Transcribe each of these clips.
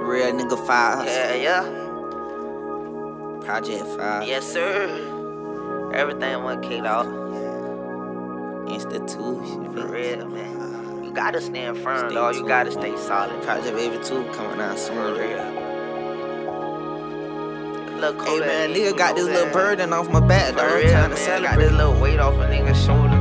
Real nigga files. Yeah. Project 5. Yes, sir. Everything 1K off. Institution. For real, man. You gotta stand firm, dog. You gotta stay solid. Project Baby 2 coming out soon. For real. Hey man, nigga got this little burden off my back, dog. For real, Trying to man. celebrate. Got this little weight off a nigga's shoulder.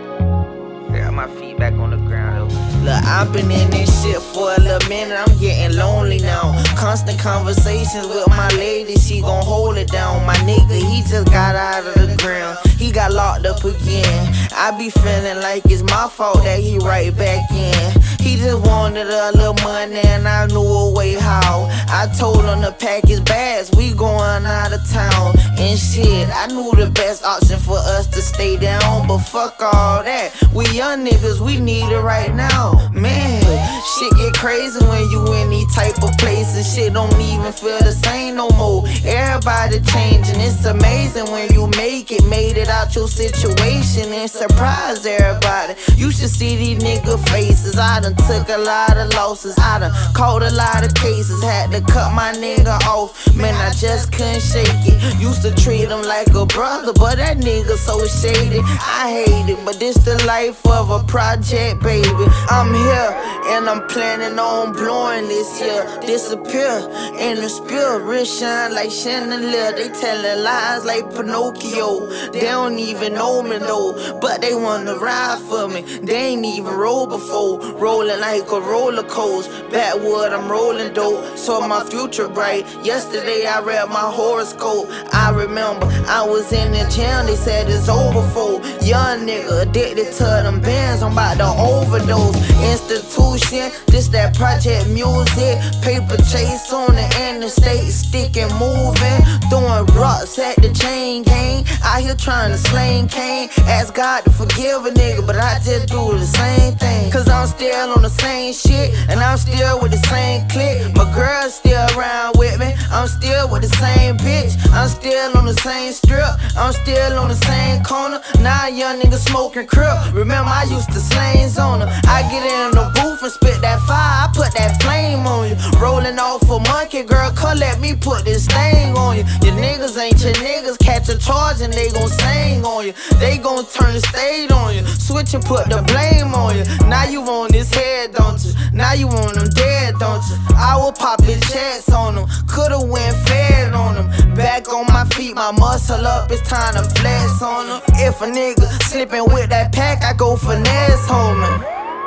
Got my feet back on the ground, though. Look, I've been in this shit for a little minute, I'm getting lonely now. Constant conversations with my lady, she gon' hold it down. My nigga, he just got out of the ground, he got locked up again. I be feeling like it's my fault that he right back in. He just wanted a little money and I knew a way how. I told him to pack his bags, we going out of town. And shit, I knew the best option for us to stay down. But fuck all that, we young niggas, we need it right now. Man, shit get crazy when you in these type of places. Shit don't even feel the same no more. Everybody changing, it's amazing when you made it out your situation and surprise everybody. You should see these nigga faces. I done took a lot of losses, I done caught a lot of cases. Had to cut my nigga off, man, I just couldn't shake it. Used to treat him like a brother, but that nigga so shady, I hate it. But this the life of a project, baby. I'm here, and I'm planning on blowing this year. Disappear in the spill, real shine like chandelier. They telling lies like Pinocchio. They don't even know me though, but they wanna ride for me. They ain't even rolled before, rolling like a roller coaster. Backwood, I'm rolling dope, so my future bright. Yesterday I read my horoscope. I remember I was in the gym, they said it's over for. Young nigga addicted to them bands, I'm about to overdose. Institution, this that project music. Paper chase on the interstate, sticking moving. Throwing rocks at the chain gang. Out here trying to slang cane. Ask God to forgive a nigga, but I just do the same thing. Cause I'm still on the same shit, and I'm still with the same clique. My girl's still around with me, I'm still with the same bitch. I'm still on the same strip, I'm still on the same corner. Now a young nigga smoking crib. Remember I used to slang on her. I get in the booth and spit that fire, I put that flame on you. Rolling off a monkey, girl, come let me put this thing on you. Your niggas ain't your niggas, catch a charge and they gon' sing on you. They gon' turn the state on you, switch and put the blame on you. Now you on this head, don't you? Now you want them dead, don't you? I will pop your checks on them, coulda went fed on them. Back on my feet, my muscle up, it's time to flex on them. If a nigga slippin' with that pack, I go finesse, homie.